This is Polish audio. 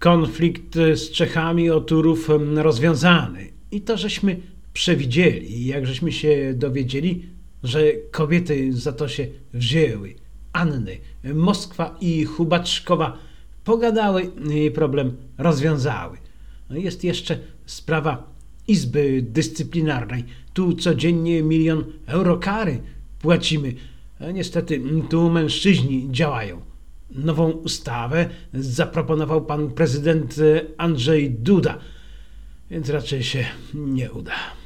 konflikt z Czechami o Turów rozwiązany. I to żeśmy przewidzieli, jak żeśmy się dowiedzieli, że kobiety za to się wzięły. Anny, Moskwa i Hubaczkowa pogadały i problem rozwiązały. Jest jeszcze sprawa Izby Dyscyplinarnej. Tu codziennie 1 000 000 euro kary płacimy. Niestety tu mężczyźni działają. Nową ustawę zaproponował pan prezydent Andrzej Duda, więc raczej się nie uda.